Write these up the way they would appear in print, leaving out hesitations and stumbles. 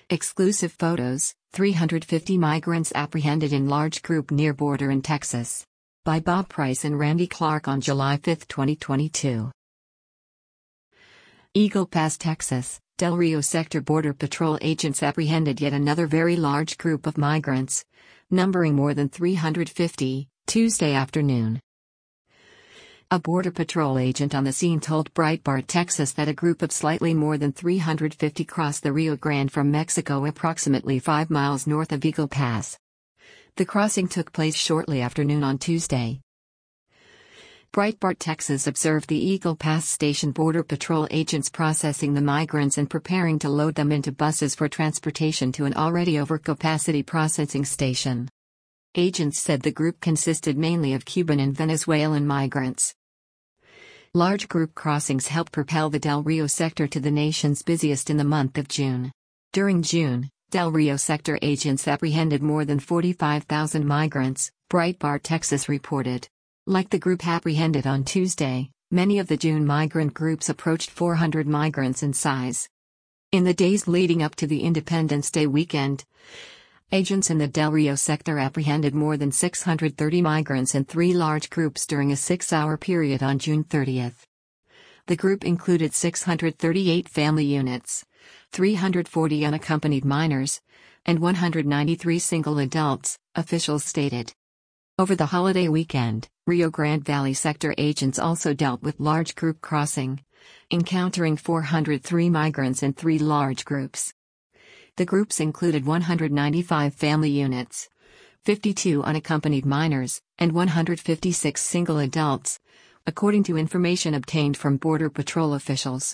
Exclusive photos, 350 migrants apprehended in large group near border in Texas. By Bob Price and Randy Clark on July 5, 2022. Eagle Pass, Texas, Del Rio Sector Border Patrol agents apprehended yet another very large group of migrants, numbering more than 350, Tuesday afternoon. A Border Patrol agent on the scene told Breitbart Texas that a group of slightly more than 350 crossed the Rio Grande from Mexico approximately 5 miles north of Eagle Pass. The crossing took place shortly after noon on Tuesday. Breitbart Texas observed the Eagle Pass station Border Patrol agents processing the migrants and preparing to load them into buses for transportation to an already overcapacity processing station. Agents said the group consisted mainly of Cuban and Venezuelan migrants. Large group crossings helped propel the Del Rio sector to the nation's busiest in the month of June. During June, Del Rio sector agents apprehended more than 45,000 migrants, Breitbart Texas reported. Like the group apprehended on Tuesday, many of the June migrant groups approached 400 migrants in size. In the days leading up to the Independence Day weekend, agents in the Del Rio sector apprehended more than 630 migrants in 3 large groups during a 6-hour period on June 30. The group included 638 family units, 340 unaccompanied minors, and 193 single adults, officials stated. Over the holiday weekend, Rio Grande Valley sector agents also dealt with large group crossing, encountering 403 migrants in 3 large groups. The groups included 195 family units, 52 unaccompanied minors, and 156 single adults, according to information obtained from Border Patrol officials.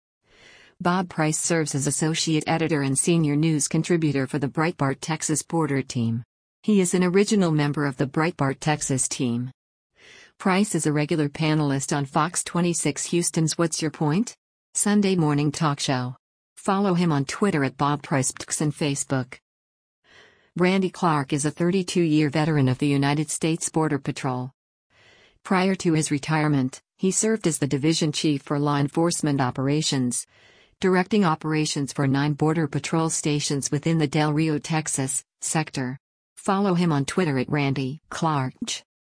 Bob Price serves as associate editor and senior news contributor for the Breitbart Texas Border team. He is an original member of the Breitbart Texas team. Price is a regular panelist on Fox 26 Houston's What's Your Point? Sunday morning talk show. Follow him on Twitter at BobPricePTX and Facebook. Randy Clark is a 32-year veteran of the United States Border Patrol. Prior to his retirement, he served as the division chief for law enforcement operations, directing operations for 9 Border Patrol stations within the Del Rio, Texas, sector. Follow him on Twitter at Randy Clark.